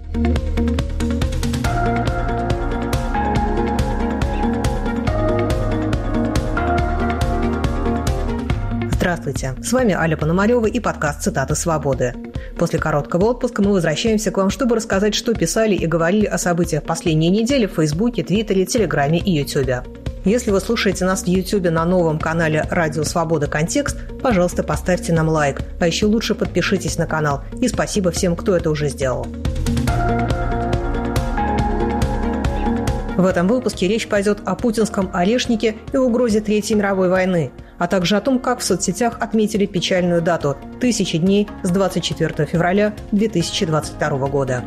Здравствуйте, с вами Аля Пономарева и подкаст «Цитаты свободы». После короткого отпуска мы возвращаемся к вам, чтобы рассказать, что писали и говорили о событиях последней недели в Фейсбуке, Твиттере, Телеграме и Ютубе. Если вы слушаете нас в Ютубе на новом канале «Радио Свобода. Контекст», пожалуйста, поставьте нам лайк, а еще лучше подпишитесь на канал. И спасибо всем, кто это уже сделал. В этом выпуске речь пойдет о путинском орешнике и угрозе Третьей мировой войны, а также о том, как в соцсетях отметили печальную дату – 1000 дней с 24 февраля 2022 года.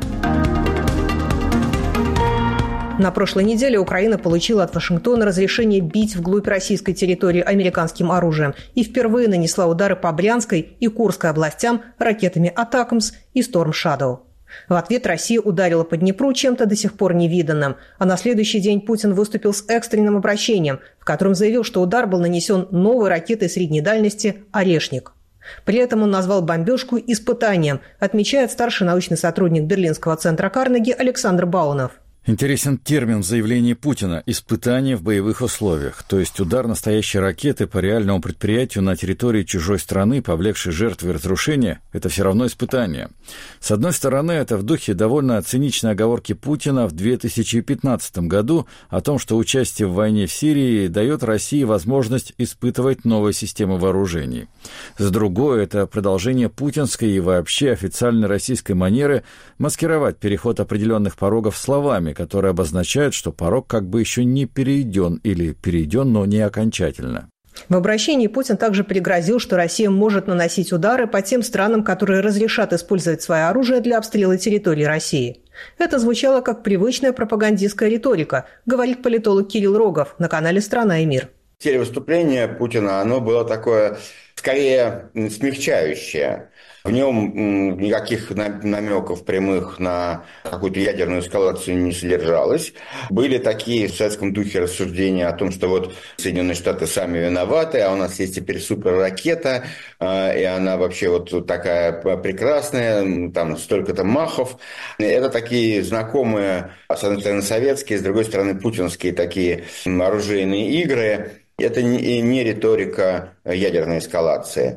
На прошлой неделе Украина получила от Вашингтона разрешение бить вглубь российской территории американским оружием и впервые нанесла удары по Брянской и Курской областям ракетами «Атакамс» и «Storm Shadow». В ответ Россия ударила по Днепру чем-то до сих пор невиданным, а на следующий день Путин выступил с экстренным обращением, в котором заявил, что удар был нанесен новой ракетой средней дальности «Орешник». При этом он назвал бомбежку испытанием, отмечает старший научный сотрудник Берлинского центра Карнеги Александр Баунов. Интересен термин в заявлении Путина «испытание в боевых условиях», то есть удар настоящей ракеты по реальному предприятию на территории чужой страны, повлекшей жертвы и разрушения – это все равно испытание. С одной стороны, это в духе довольно циничной оговорки Путина в 2015 году о том, что участие в войне в Сирии дает России возможность испытывать новые системы вооружений. С другой, это продолжение путинской и вообще официальной российской манеры маскировать переход определенных порогов словами, которые обозначают, что порог как бы еще не перейден или перейден, но не окончательно. В обращении Путин также пригрозил, что Россия может наносить удары по тем странам, которые разрешат использовать свое оружие для обстрела территории России. Это звучало как привычная пропагандистская риторика, говорит политолог Кирилл Рогов на канале «Страна и мир». Телевыступление Путина, оно было такое, скорее, смягчающее. В нем никаких намеков прямых на какую-то ядерную эскалацию не содержалось. Были такие в советском духе рассуждения о том, что вот Соединенные Штаты сами виноваты, а у нас есть теперь суперракета, и она вообще вот такая прекрасная, там столько-то махов. Это такие знакомые, с одной стороны, советские, с другой стороны, путинские такие оружейные игры. Это не риторика ядерной эскалации.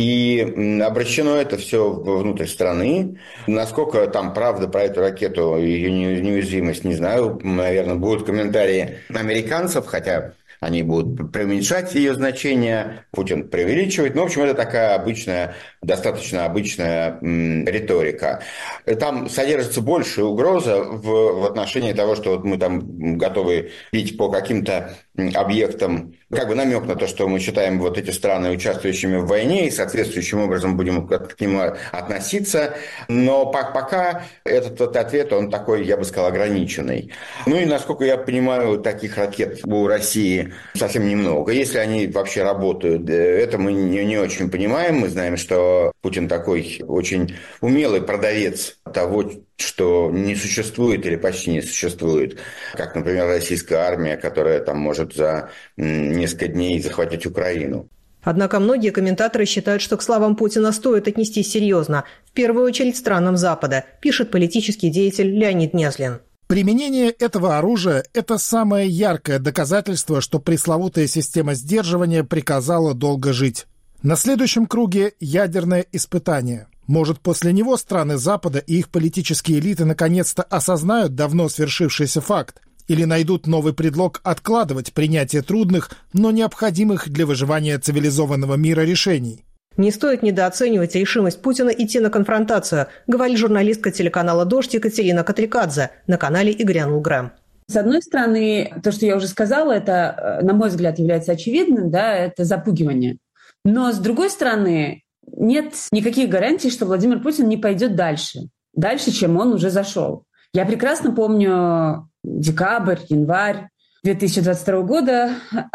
И обращено это все внутрь страны. Насколько там правда про эту ракету и ее неуязвимость, не знаю. Наверное, будут комментарии американцев, хотя они будут преуменьшать ее значение, Путин преувеличивает. Ну, в общем, это такая обычная, достаточно обычная риторика. Там содержится большая угроза в отношении того, что вот мы там готовы бить по каким-то объектам, как бы намек на то, что мы считаем вот эти страны участвующими в войне и соответствующим образом будем к ним относиться. Но пока этот ответ, он такой, я бы сказал, ограниченный. Ну и, насколько я понимаю, таких ракет у России совсем немного. Если они вообще работают, это мы не очень понимаем. Мы знаем, что Путин такой очень умелый продавец того, что не существует или почти не существует. Как, например, российская армия, которая там может за несколько дней захватить Украину. Однако многие комментаторы считают, что к словам Путина стоит отнестись серьезно, в первую очередь странам Запада, пишет политический деятель Леонид Незлин. Применение этого оружия – это самое яркое доказательство, что пресловутая система сдерживания приказала долго жить. На следующем круге – ядерное испытание. Может, после него страны Запада и их политические элиты наконец-то осознают давно свершившийся факт или найдут новый предлог откладывать принятие трудных, но необходимых для выживания цивилизованного мира решений. Не стоит недооценивать решимость Путина идти на конфронтацию, говорит журналистка телеканала «Дождь» Екатерина Катрикадзе на канале «И грянул гром». С одной стороны, то, что я уже сказала, это, на мой взгляд, является очевидным, да, это запугивание. Но с другой стороны, нет никаких гарантий, что Владимир Путин не пойдет дальше, чем он уже зашел. Я прекрасно помню декабрь, январь 2022 года,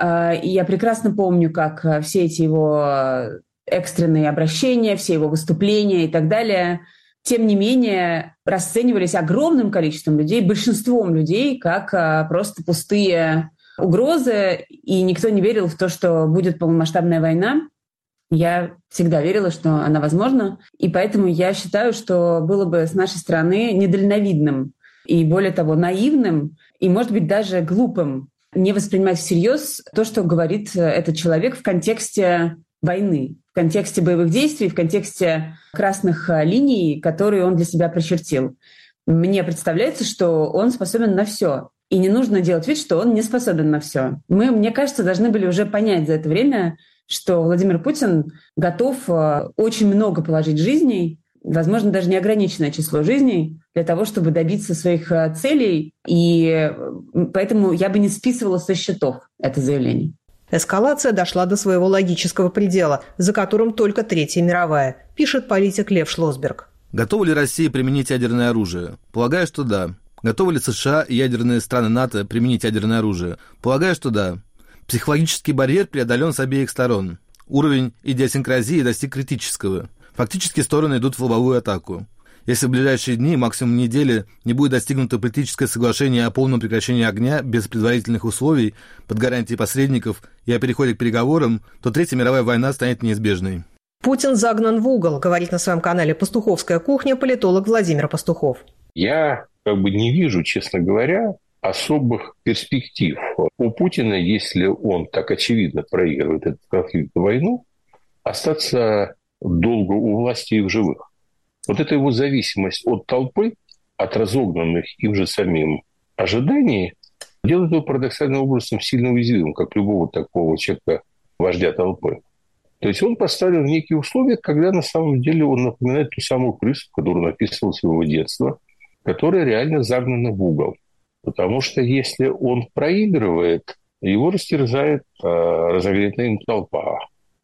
и я прекрасно помню, как все эти его экстренные обращения, все его выступления и так далее, тем не менее, расценивались огромным количеством людей, большинством людей, как просто пустые угрозы, и никто не верил в то, что будет полномасштабная война. Я всегда верила, что она возможна, и поэтому я считаю, что было бы с нашей стороны недальновидным и, более того, наивным и, может быть, даже глупым не воспринимать всерьез то, что говорит этот человек в контексте войны, в контексте боевых действий, в контексте красных линий, которые он для себя прочертил. Мне представляется, что он способен на все. И не нужно делать вид, что он не способен на все. Мы, мне кажется, должны были уже понять за это время, что Владимир Путин готов очень много положить жизней, возможно, даже неограниченное число жизней, для того, чтобы добиться своих целей. И поэтому я бы не списывала со счетов это заявление. Эскалация дошла до своего логического предела, за которым только Третья мировая, пишет политик Лев Шлосберг. Готова ли Россия применить ядерное оружие? Полагаю, что да. Готовы ли США и ядерные страны НАТО применить ядерное оружие? Полагаю, что да. Психологический барьер преодолен с обеих сторон. Уровень идиосинкразии достиг критического. Фактически стороны идут в лобовую атаку. Если в ближайшие дни, максимум недели, не будет достигнуто политическое соглашение о полном прекращении огня без предварительных условий, под гарантией посредников и о переходе к переговорам, то Третья мировая война станет неизбежной. Путин загнан в угол, говорит на своем канале «Пастуховская кухня» политолог Владимир Пастухов. Я не вижу, честно говоря, особых перспектив у Путина, если он так очевидно проигрывает этот конфликт, войну, остаться долго у власти и в живых. Вот эта его зависимость от толпы, от разогнанных им же самим ожиданий, делает его парадоксальным образом сильно уязвимым, как любого такого человека, вождя толпы. То есть он поставлен в некие условия, когда на самом деле он напоминает ту самую крысу, которую написывал с его детства, которая реально загнана в угол. Потому что если он проигрывает, его растерзает разогретая им толпа.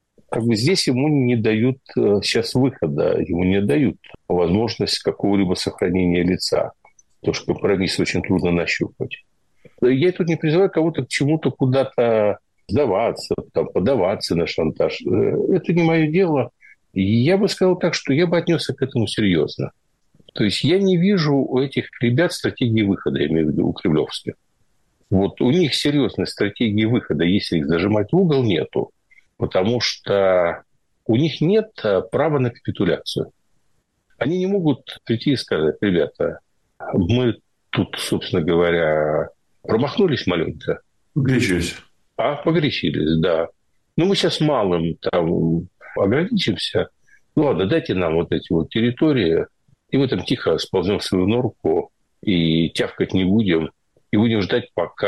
Здесь ему не дают сейчас выхода, ему не дают возможность какого-либо сохранения лица. Потому что компромисс очень трудно нащупать. Я тут не призываю кого-то к чему-то куда-то сдаваться, подаваться на шантаж. Это не мое дело. Я бы сказал так, что я бы отнесся к этому серьезно. То есть я не вижу у этих ребят стратегии выхода, я имею в виду у кремлевских. Вот у них серьезной стратегии выхода, если их зажимать в угол, нету. Потому что у них нет права на капитуляцию. Они не могут прийти и сказать: ребята, мы тут, собственно говоря, промахнулись маленько. Погорячились. Погорячились, да. Но мы сейчас малым ограничимся. Ладно, дайте нам вот эти вот территории, и мы там тихо сползем в свою норку и тявкать не будем, и будем ждать,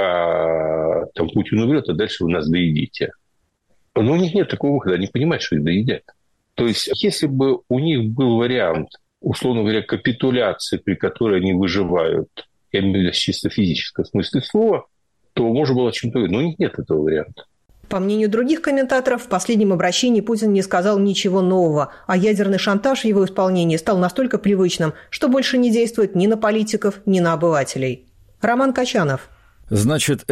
пока Путин умрет, а дальше вы нас доедите. Но у них нет такого выхода, они понимают, что их доедят. То есть, если бы у них был вариант, условно говоря, капитуляции, при которой они выживают, я имею в виду чисто физическом смысле слова, то можно было чем-то говорить. Но у них нет этого варианта. По мнению других комментаторов, в последнем обращении Путин не сказал ничего нового, а ядерный шантаж в его исполнении стал настолько привычным, что больше не действует ни на политиков, ни на обывателей. Роман Качанов. Значит,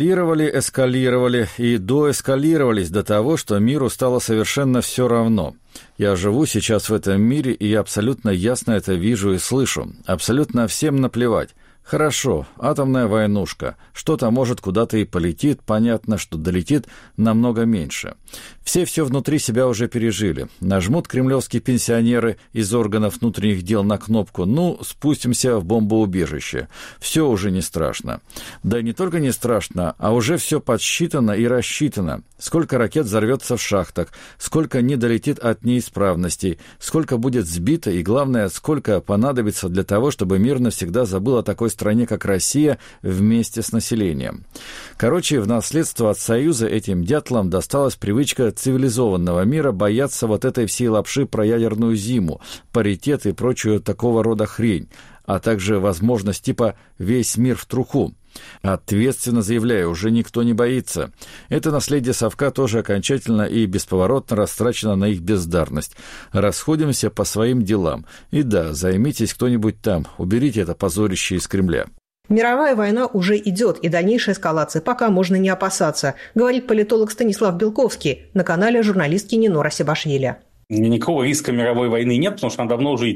эскалировали и доэскалировались до того, что миру стало совершенно все равно. Я живу сейчас в этом мире, и я абсолютно ясно это вижу и слышу. Абсолютно всем наплевать. Хорошо, атомная войнушка. Что-то, может, куда-то и полетит, понятно, что долетит намного меньше. Все внутри себя уже пережили. Нажмут кремлевские пенсионеры из органов внутренних дел на кнопку «Ну, спустимся в бомбоубежище». Все уже не страшно. Да не только не страшно, а уже все подсчитано и рассчитано. Сколько ракет взорвется в шахтах, сколько не долетит от неисправностей, сколько будет сбито и, главное, сколько понадобится для того, чтобы мир навсегда забыл о такой стране, как Россия, вместе с населением. Короче, в наследство от Союза этим дятлам досталась привычка цивилизованного мира бояться вот этой всей лапши про ядерную зиму, паритет и прочую такого рода хрень, а также возможность типа «весь мир в труху». Ответственно заявляю, уже никто не боится. Это наследие совка тоже окончательно и бесповоротно растрачено на их бездарность. Расходимся по своим делам. И да, займитесь кто-нибудь там, уберите это позорище из Кремля. Мировая война уже идет, и дальнейшей эскалации пока можно не опасаться, говорит политолог Станислав Белковский на канале журналистки Нино Расибашвили. Никакого риска мировой войны нет, потому что она давно уже идет.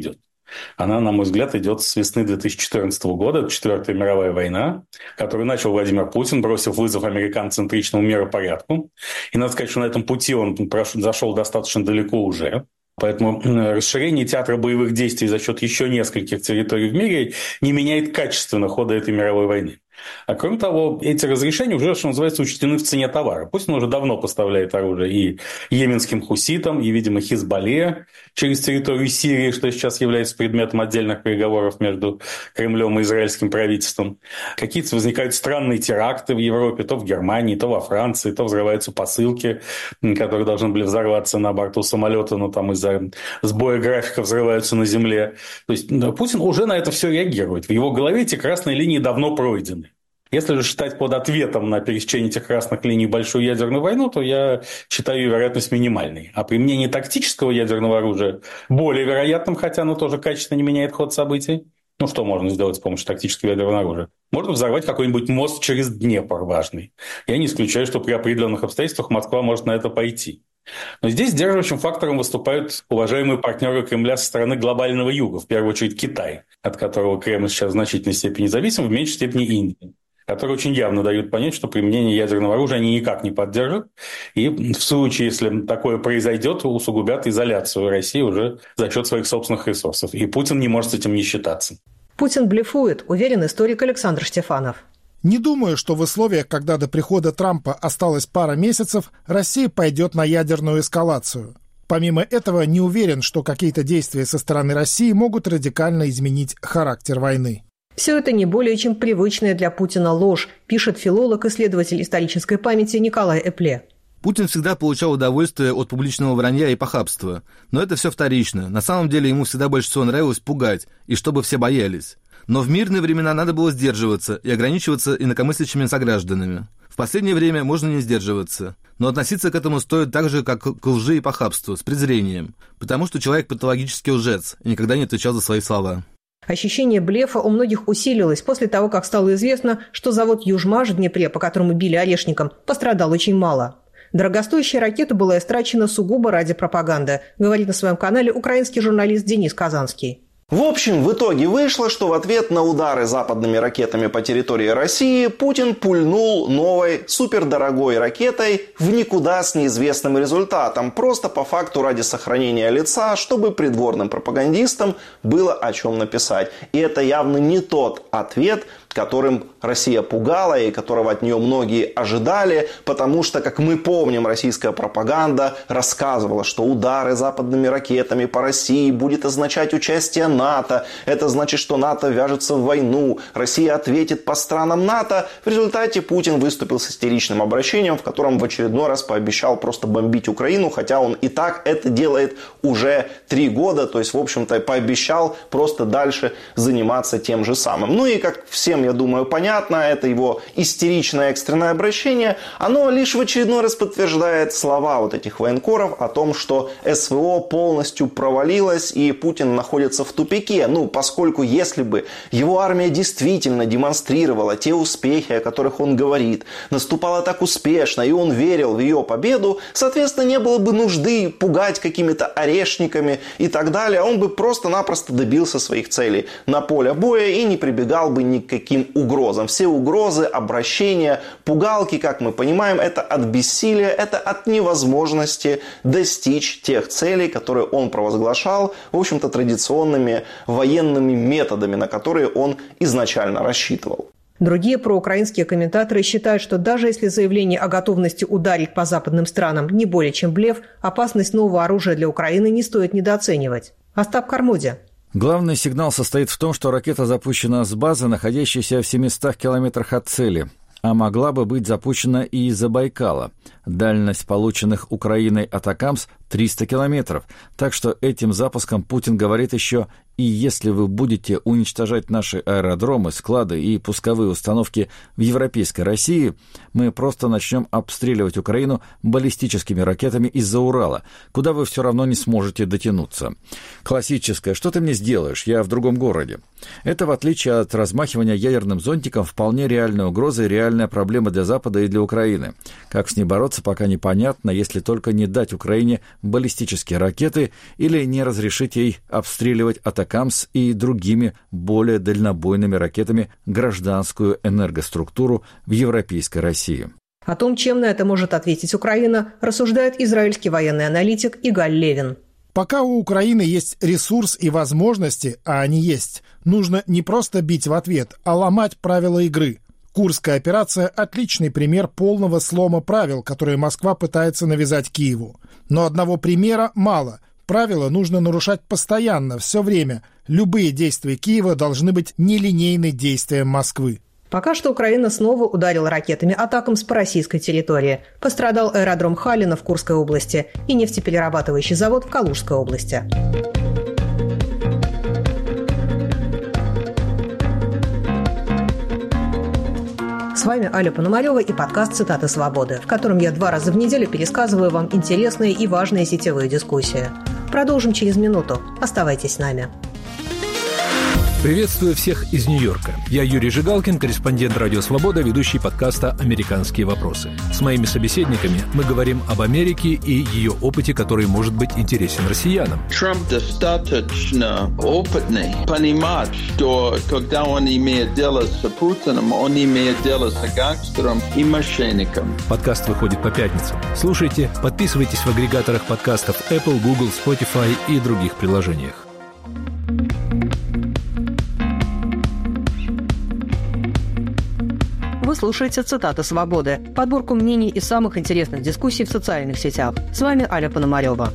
Она, на мой взгляд, идет с весны 2014 года. Это Четвертая мировая война, которую начал Владимир Путин, бросив вызов американо-центричному миропорядку. И надо сказать, что на этом пути он зашел достаточно далеко уже. Поэтому расширение театра боевых действий за счет еще нескольких территорий в мире не меняет качественно хода этой мировой войны. А кроме того, эти разрешения уже, что называется, учтены в цене товара. Путин уже давно поставляет оружие и йеменским хуситам, и, видимо, Хизбалле через территорию Сирии, что сейчас является предметом отдельных переговоров между Кремлем и израильским правительством. Какие-то возникают странные теракты в Европе, то в Германии, то во Франции, то взрываются посылки, которые должны были взорваться на борту самолета, но там из-за сбоя графика взрываются на земле. То есть Путин уже на это все реагирует. В его голове эти красные линии давно пройдены. Если же считать под ответом на пересечение этих красных линий большую ядерную войну, то я считаю ее вероятность минимальной. А применение тактического ядерного оружия более вероятным, хотя оно тоже качественно не меняет ход событий. Ну, что можно сделать с помощью тактического ядерного оружия? Можно взорвать какой-нибудь мост через Днепр важный. Я не исключаю, что при определенных обстоятельствах Москва может на это пойти. Но здесь сдерживающим фактором выступают уважаемые партнеры Кремля со стороны глобального юга, в первую очередь Китай, от которого Кремль сейчас в значительной степени зависим, в меньшей степени Индия, которые очень явно дают понять, что применение ядерного оружия они никак не поддержат. И в случае, если такое произойдет, усугубят изоляцию России уже за счет своих собственных ресурсов. И Путин не может с этим не считаться. Путин блефует, уверен историк Александр Штефанов. Не думаю, что в условиях, когда до прихода Трампа осталось пара месяцев, Россия пойдет на ядерную эскалацию. Помимо этого, не уверен, что какие-то действия со стороны России могут радикально изменить характер войны. Все это не более чем привычная для Путина ложь, пишет филолог-исследователь исторической памяти Николай Эпле. Путин всегда получал удовольствие от публичного вранья и похабства. Но это все вторично. На самом деле ему всегда больше всего нравилось пугать, и чтобы все боялись. Но в мирные времена надо было сдерживаться и ограничиваться инакомыслящими согражданами. В последнее время можно не сдерживаться. Но относиться к этому стоит так же, как к лжи и похабству, с презрением. Потому что человек патологический лжец и никогда не отвечал за свои слова. Ощущение блефа у многих усилилось после того, как стало известно, что завод «Южмаш» в Днепре, по которому били орешником, пострадал очень мало. Дорогостоящая ракета была истрачена сугубо ради пропаганды, говорит на своем канале украинский журналист Денис Казанский. В общем, в итоге вышло, что в ответ на удары западными ракетами по территории России Путин пульнул новой супердорогой ракетой в никуда с неизвестным результатом, просто по факту ради сохранения лица, чтобы придворным пропагандистам было о чем написать. И это явно не тот ответ, которым Россия пугала и которого от нее многие ожидали, потому что, как мы помним, российская пропаганда рассказывала, что удары западными ракетами по России будет означать участие НАТО. Это значит, что НАТО вяжется в войну. Россия ответит по странам НАТО. В результате Путин выступил с истеричным обращением, в котором в очередной раз пообещал просто бомбить Украину, хотя он и так это делает уже 3 года. То есть, в общем-то, пообещал просто дальше заниматься тем же самым. Ну и как всем, я думаю, понятно, это его истеричное экстренное обращение, оно лишь в очередной раз подтверждает слова вот этих военкоров о том, что СВО полностью провалилось и Путин находится в тупике. Ну, поскольку если бы его армия действительно демонстрировала те успехи, о которых он говорит, наступала так успешно, и он верил в ее победу, соответственно, не было бы нужды пугать какими-то орешниками и так далее. Он бы просто-напросто добился своих целей на поле боя и не прибегал бы ни к каким угрозам. Все угрозы, обращения, пугалки, как мы понимаем, это от бессилия, это от невозможности достичь тех целей, которые он провозглашал, в общем-то, традиционными военными методами, на которые он изначально рассчитывал. Другие проукраинские комментаторы считают, что даже если заявление о готовности ударить по западным странам не более чем блеф, опасность нового оружия для Украины не стоит недооценивать. Остап Кармоди. Главный сигнал состоит в том, что ракета запущена с базы, находящейся в 700 километрах от цели, а могла бы быть запущена и из-за Байкала. Дальность полученных Украиной «Атакамс» 300 километров. Так что этим запуском Путин говорит еще: и если вы будете уничтожать наши аэродромы, склады и пусковые установки в европейской России, мы просто начнем обстреливать Украину баллистическими ракетами из-за Урала, куда вы все равно не сможете дотянуться. Классическое «что ты мне сделаешь? Я в другом городе». Это, в отличие от размахивания ядерным зонтиком, вполне реальная угроза и реальная проблема для Запада и для Украины. Как с ней бороться, оставаться пока непонятно, если только не дать Украине баллистические ракеты или не разрешить ей обстреливать «Атакамс» и другими более дальнобойными ракетами гражданскую энергоструктуру в европейской России. О том, чем на это может ответить Украина, рассуждает израильский военный аналитик Игаль Левин. Пока у Украины есть ресурс и возможности, а они есть, нужно не просто бить в ответ, а ломать правила игры. Курская операция – отличный пример полного слома правил, которые Москва пытается навязать Киеву. Но одного примера мало. Правила нужно нарушать постоянно, все время. Любые действия Киева должны быть нелинейны действиям Москвы. Пока что Украина снова ударила ракетами «Атакамс» по российской территории. Пострадал аэродром Халина в Курской области и нефтеперерабатывающий завод в Калужской области. С вами Аля Пономарева и подкаст «Цитаты свободы», в котором я 2 раза в неделю пересказываю вам интересные и важные сетевые дискуссии. Продолжим через минуту. Оставайтесь с нами. Приветствую всех из Нью-Йорка. Я Юрий Жигалкин, корреспондент «Радио Свобода», ведущий подкаста «Американские вопросы». С моими собеседниками мы говорим об Америке и ее опыте, который может быть интересен россиянам. Трамп достаточно опытный понимать, что когда он имеет дело с Путиным, он имеет дело с гангстером и мошенником. Подкаст выходит по пятницам. Слушайте, подписывайтесь в агрегаторах подкастов Apple, Google, Spotify и других приложениях. Вы слушаете «Цитаты свободы», подборку мнений и самых интересных дискуссий в социальных сетях. С вами Аля Пономарева.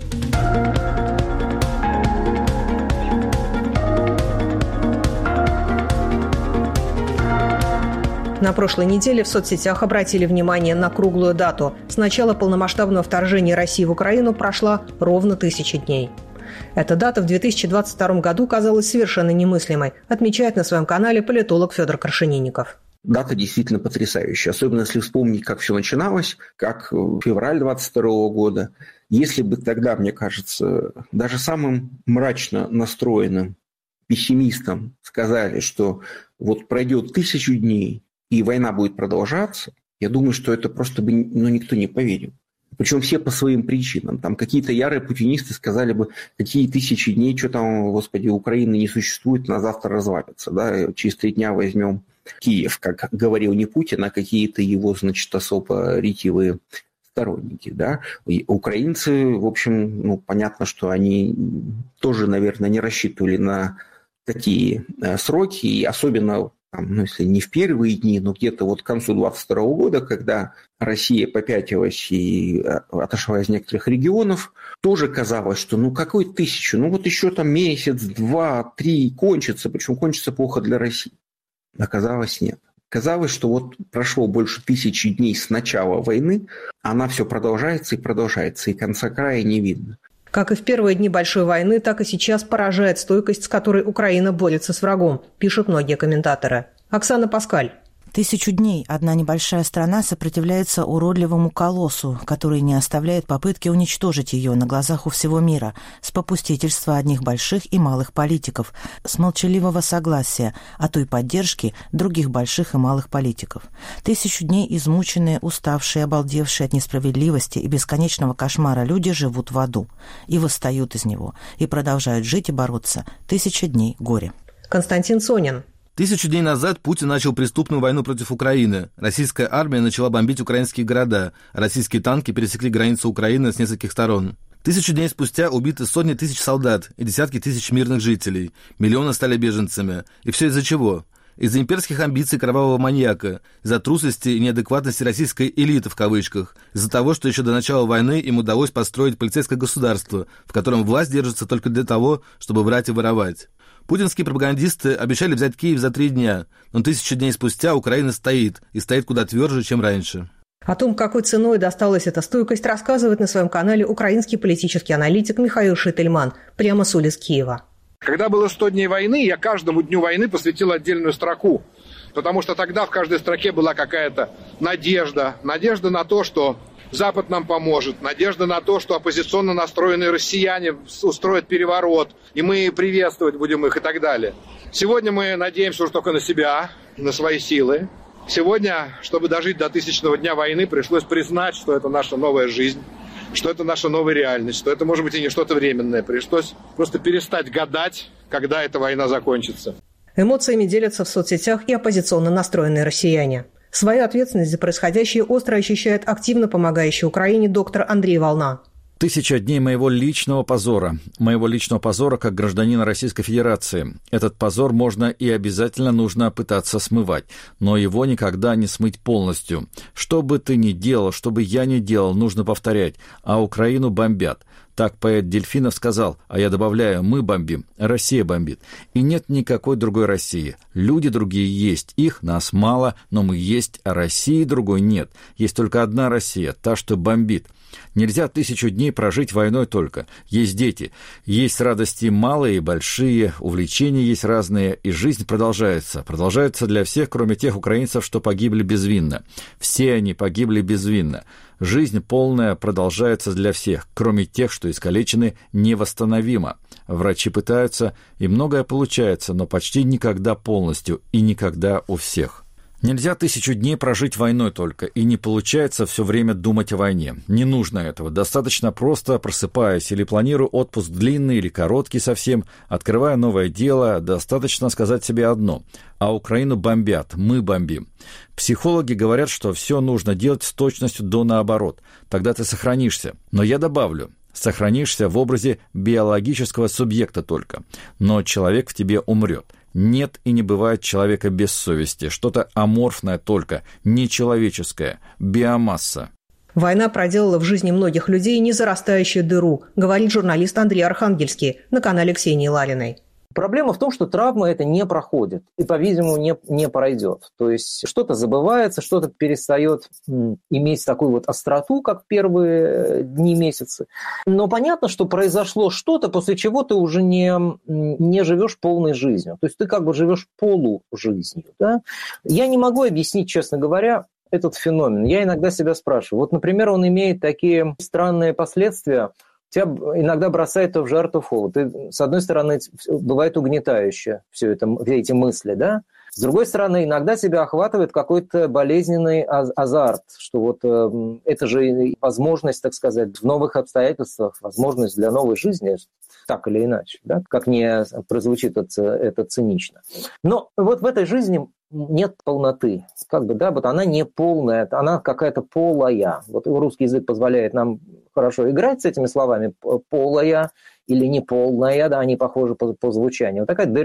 На прошлой неделе в соцсетях обратили внимание на круглую дату. С начала полномасштабного вторжения России в Украину прошла ровно 1000 дней. Эта дата в 2022 году казалась совершенно немыслимой, отмечает на своем канале политолог Федор Крашенинников. Дата действительно потрясающая, особенно если вспомнить, как все начиналось, как февраль 22 года. Если бы тогда, мне кажется, даже самым мрачно настроенным пессимистам сказали, что вот пройдет 1000 дней и война будет продолжаться, я думаю, что это просто бы никто не поверил. Причем все по своим причинам. Там какие-то ярые путинисты сказали бы, какие 1000 дней, что там, господи, Украины не существует, на завтра развалится. Да? Через 3 дня возьмем Киев, как говорил не Путин, а какие-то его, значит, особо ретивые сторонники. Да? И украинцы, в общем, понятно, что они тоже, наверное, не рассчитывали на такие сроки, и особенно, если не в первые дни, но где-то вот к концу 22 года, когда Россия попятилась и отошла из некоторых регионов, тоже казалось, что какой 1000, вот еще там месяц, 2, 3 кончится, причем кончится плохо для России. Оказалось, нет. Казалось, что вот прошло больше 1000 дней с начала войны, она все продолжается, и конца края не видно. Как и в первые дни Большой войны, так и сейчас поражает стойкость, с которой Украина борется с врагом, пишут многие комментаторы. Оксана Паскаль. 1000 дней одна небольшая страна сопротивляется уродливому колоссу, который не оставляет попытки уничтожить ее на глазах у всего мира, с попустительства одних больших и малых политиков, с молчаливого согласия, а то и поддержки других больших и малых политиков. 1000 дней измученные, уставшие, обалдевшие от несправедливости и бесконечного кошмара люди живут в аду и восстают из него, и продолжают жить и бороться. 1000 дней горя. Константин Сонин. 1000 дней назад Путин начал преступную войну против Украины. Российская армия начала бомбить украинские города. Российские танки пересекли границу Украины с нескольких сторон. 1000 дней спустя убиты сотни тысяч солдат и десятки тысяч мирных жителей. Миллионы стали беженцами. И все из-за чего? Из-за имперских амбиций кровавого маньяка, из-за трусости и неадекватности российской элиты в кавычках, из-за того, что еще до начала войны им удалось построить полицейское государство, в котором власть держится только для того, чтобы врать и воровать. Путинские пропагандисты обещали взять Киев за 3 дня, но 1000 дней спустя Украина стоит, и стоит куда тверже, чем раньше. О том, какой ценой досталась эта стойкость, рассказывает на своем канале украинский политический аналитик Михаил Шительман, прямо с улиц Киева. Когда было 100 дней войны, я каждому дню войны посвятил отдельную строку, потому что тогда в каждой строке была какая-то надежда. Надежда на то, что Запад нам поможет. Надежда на то, что оппозиционно настроенные россияне устроят переворот, и мы приветствовать будем их и так далее. Сегодня мы надеемся уже только на себя, на свои силы. Сегодня, чтобы дожить до 1000-го дня войны, пришлось признать, что это наша новая жизнь, что это наша новая реальность, что это, может быть, и не что-то временное. Пришлось просто перестать гадать, когда эта война закончится. Эмоциями делятся в соцсетях и оппозиционно настроенные россияне. Свою ответственность за происходящее остро ощущает активно помогающий Украине доктор Андрей Волна. 1000 дней моего личного позора как гражданина Российской Федерации. Этот позор можно и обязательно нужно пытаться смывать, но его никогда не смыть полностью. Что бы ты ни делал, что бы я ни делал, нужно повторять, а Украину бомбят. Так поэт Дельфинов сказал, а я добавляю, мы бомбим, Россия бомбит. И нет никакой другой России. Люди другие есть, их, нас мало, но мы есть, а России другой нет. Есть только одна Россия, та, что бомбит. Нельзя 1000 дней прожить войной только. Есть дети, есть радости малые и большие, увлечения есть разные, и жизнь продолжается. Продолжается для всех, кроме тех украинцев, что погибли безвинно. Все они погибли безвинно. Жизнь полная продолжается для всех, кроме тех, что искалечены невосстановимо. Врачи пытаются, и многое получается, но почти никогда полностью и никогда у всех. Нельзя 1000 дней прожить войной только, и не получается все время думать о войне. Не нужно этого. Достаточно просто, просыпаясь или планируя отпуск длинный или короткий совсем, открывая новое дело, достаточно сказать себе одно. А Украину бомбят, мы бомбим. Психологи говорят, что все нужно делать с точностью до наоборот. Тогда ты сохранишься. Но я добавлю. Сохранишься в образе биологического субъекта только. Но человек в тебе умрет. Нет и не бывает человека без совести. Что-то аморфное только, нечеловеческое, биомасса. Война проделала в жизни многих людей незарастающую дыру, говорит журналист Андрей Архангельский на канале Ксении Лариной. Проблема в том, что травма это не проходит и, по-видимому, не пройдет. То есть что-то забывается, что-то перестает иметь такую вот остроту, как в первые дни, месяцы. Но понятно, что произошло что-то, после чего ты уже не живешь полной жизнью. То есть ты как бы живешь полужизнью. Да? Я не могу объяснить, честно говоря, этот феномен. Я иногда себя спрашиваю. Вот, например, он имеет такие странные последствия. Тебя иногда бросает в жар, то в холод. И, с одной стороны, бывает угнетающе все эти мысли, да? С другой стороны, иногда тебя охватывает какой-то болезненный азарт, что вот это же возможность, так сказать, в новых обстоятельствах, возможность для новой жизни, так или иначе, да? Как не прозвучит это цинично. Но вот в этой жизни нет полноты. Как бы, да, вот она не полная, она какая-то полая. Вот русский язык позволяет нам хорошо играть с этими словами. Полая или неполная, да, они похожи по звучанию. Вот такая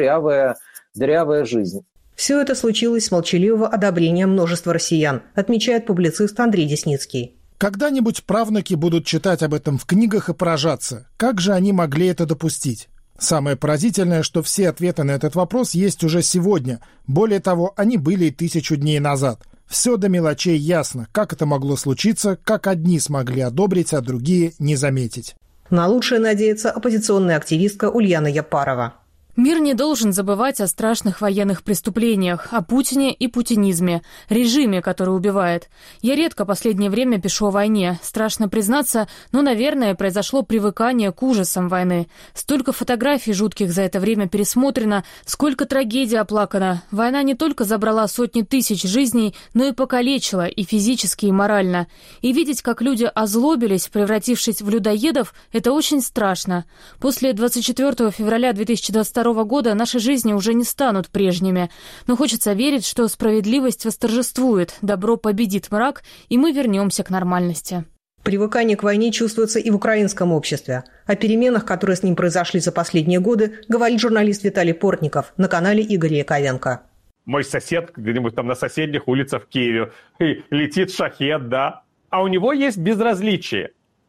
дырявая жизнь. Все это случилось с молчаливого одобрения множества россиян, отмечает публицист Андрей Десницкий. Когда-нибудь правнуки будут читать об этом в книгах и поражаться. Как же они могли это допустить? Самое поразительное, что все ответы на этот вопрос есть уже сегодня. Более того, они были и 1000 дней назад. Все до мелочей ясно, как это могло случиться, как одни смогли одобрить, а другие не заметить. На лучшее надеется оппозиционная активистка Ульяна Япарова. Мир не должен забывать о страшных военных преступлениях, о Путине и путинизме, режиме, который убивает. Я редко последнее время пишу о войне. Страшно признаться, но, наверное, произошло привыкание к ужасам войны. Столько фотографий жутких за это время пересмотрено, сколько трагедий оплакано. Война не только забрала сотни тысяч жизней, но и покалечила и физически, и морально. И видеть, как люди озлобились, превратившись в людоедов, это очень страшно. После 24 февраля 2022 года наши жизни уже не станут прежними. Но хочется верить, что справедливость восторжествует, добро победит мрак, и мы вернемся к нормальности. Привыкание к войне чувствуется и в украинском обществе. О переменах, которые с ним произошли за последние годы, говорит журналист Виталий Портников на канале Игоря Яковенко. Мой сосед где-нибудь там на соседних улицах в Киеве, и летит шахед, да, а у него есть безразличие.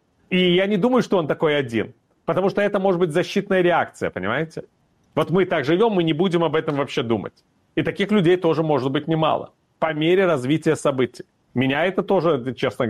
И я не думаю, что он такой один, потому что это может быть защитная реакция, понимаете? Вот мы так живем, мы не будем об этом вообще думать. И таких людей тоже может быть немало. По мере развития событий. Меня это тоже, честно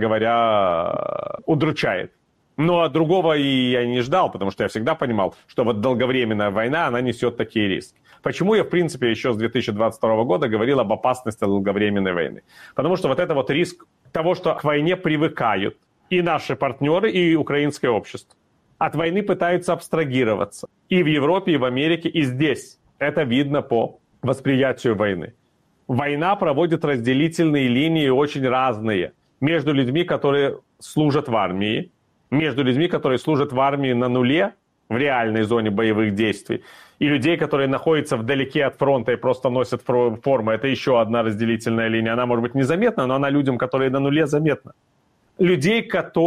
говоря, удручает. Но другого и я не ждал, потому что я всегда понимал, что вот долговременная война, она несет такие риски. Почему я, в принципе, еще с 2022 года говорил об опасности долговременной войны? Потому что вот это вот риск того, что к войне привыкают и наши партнеры, и украинское общество. От войны пытаются абстрагироваться. И в Европе, и в Америке, и здесь. Это видно по восприятию войны. Война проводит разделительные линии очень разные между людьми, которые служат в армии, между людьми, которые служат в армии на нуле, в реальной зоне боевых действий, и людей, которые находятся вдалеке от фронта и просто носят форму. Это еще одна разделительная линия. Она может быть незаметна, но она людям, которые на нуле, заметна. Людей,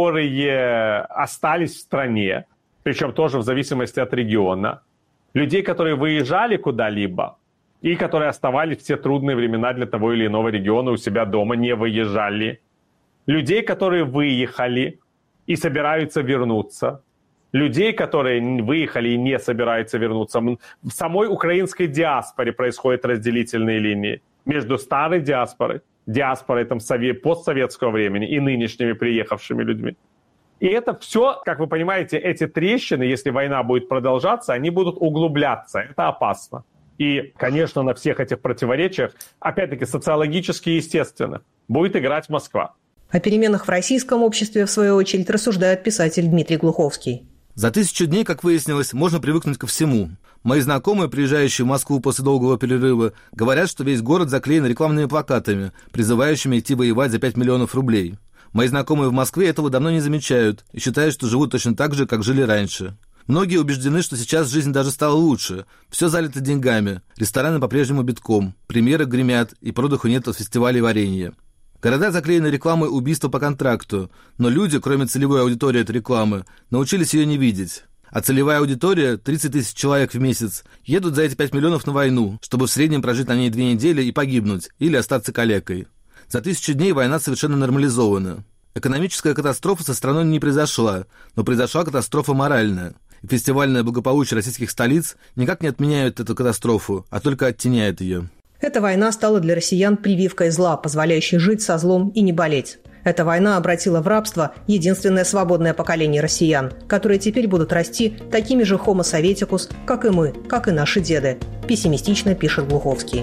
которые остались в стране, причем тоже в зависимости от региона. Людей, которые выезжали куда-либо, и которые оставались в те трудные времена для того или иного региона у себя дома, не выезжали. Людей, которые выехали и собираются вернуться. Людей, которые выехали и не собираются вернуться. В самой украинской диаспоре происходят разделительные линии между старой диаспорой там, постсоветского времени и нынешними приехавшими людьми. И это все, как вы понимаете, эти трещины, если война будет продолжаться, они будут углубляться. Это опасно. И, конечно, на всех этих противоречиях, опять-таки, социологически и естественно, будет играть Москва. О переменах в российском обществе, в свою очередь, рассуждает писатель Дмитрий Глуховский. За 1000 дней, как выяснилось, можно привыкнуть ко всему. Мои знакомые, приезжающие в Москву после долгого перерыва, говорят, что весь город заклеен рекламными плакатами, призывающими идти воевать за 5 миллионов рублей. Мои знакомые в Москве этого давно не замечают и считают, что живут точно так же, как жили раньше. Многие убеждены, что сейчас жизнь даже стала лучше. Все залито деньгами, рестораны по-прежнему битком, премьеры гремят и продыху нет от фестивалей варенья. Города заклеены рекламой убийства по контракту, но люди, кроме целевой аудитории от рекламы, научились ее не видеть. А целевая аудитория, 30 тысяч человек в месяц, едут за эти 5 миллионов на войну, чтобы в среднем прожить на ней 2 недели и погибнуть, или остаться калекой. За 1000 дней война совершенно нормализована. Экономическая катастрофа со страной не произошла, но произошла катастрофа моральная. И фестивальное благополучие российских столиц никак не отменяет эту катастрофу, а только оттеняет ее. Эта война стала для россиян прививкой зла, позволяющей жить со злом и не болеть. Эта война обратила в рабство единственное свободное поколение россиян, которые теперь будут расти такими же homo советикус, как и мы, как и наши деды, пессимистично пишет Глуховский.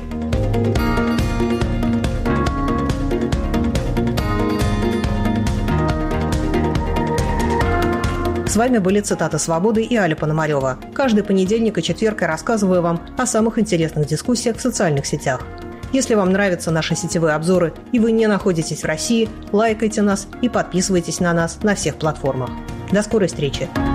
С вами были «Цитаты свободы» и Аля Пономарева. Каждый понедельник и четверг я рассказываю вам о самых интересных дискуссиях в социальных сетях. Если вам нравятся наши сетевые обзоры и вы не находитесь в России, лайкайте нас и подписывайтесь на нас на всех платформах. До скорой встречи!